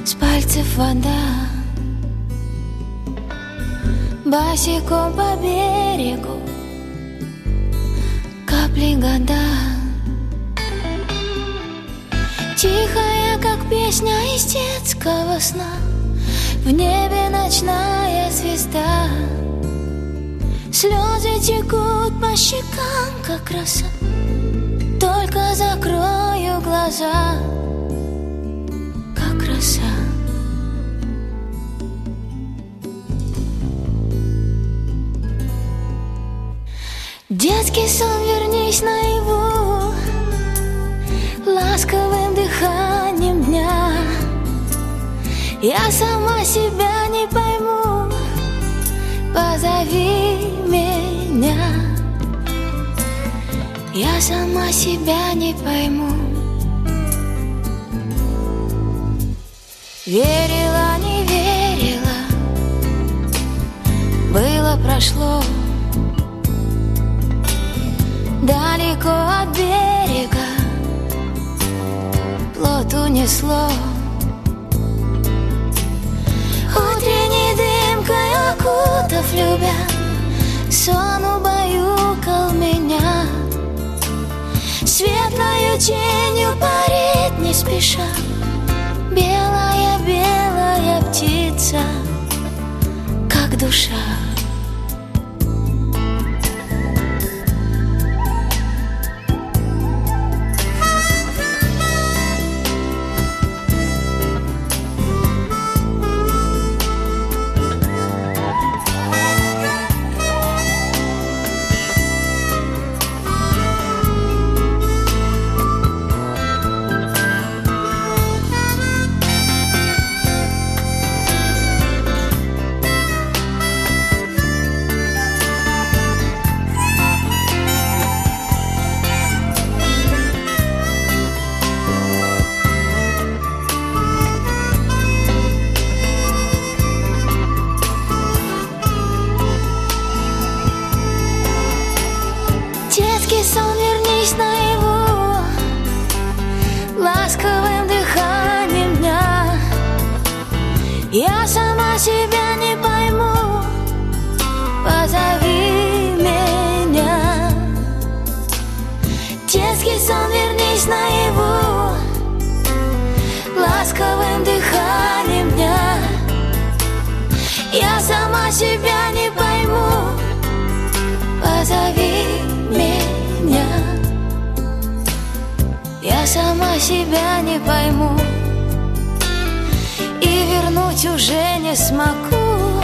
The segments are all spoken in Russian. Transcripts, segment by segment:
с пальцев вода, босиком по берегу, капли года. Тихая, как песня из детского сна, в небе ночная звезда. Слезы текут по щекам, как роса, только закрою глаза, как роса. Детский сон, вернись наяву, ласковым дыханием дня. Я сама себя не пойму, позови меня. Я сама себя не пойму. Верила, не верила, было, прошло. Далеко от берега плот унесло. Утренней дымкой окутав, любя, сон убаюкал меня. Светлою тенью парит не спеша белая, белая птица, как душа. Детский сон, вернись наяву, ласковым дыханием дня. Я сама себя не пойму, позови меня. Детский сон, вернись наяву, ласковым дыханием дня. Я сама себя не пойму, позови меня. Я сама себя не пойму и вернуть уже не смогу.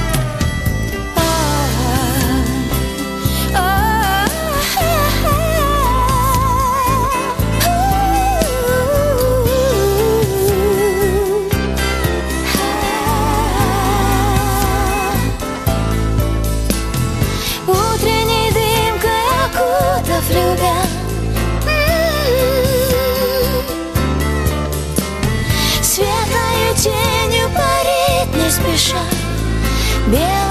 Утренней дымкой окутав, любя, светлою тенью парит не спеша белая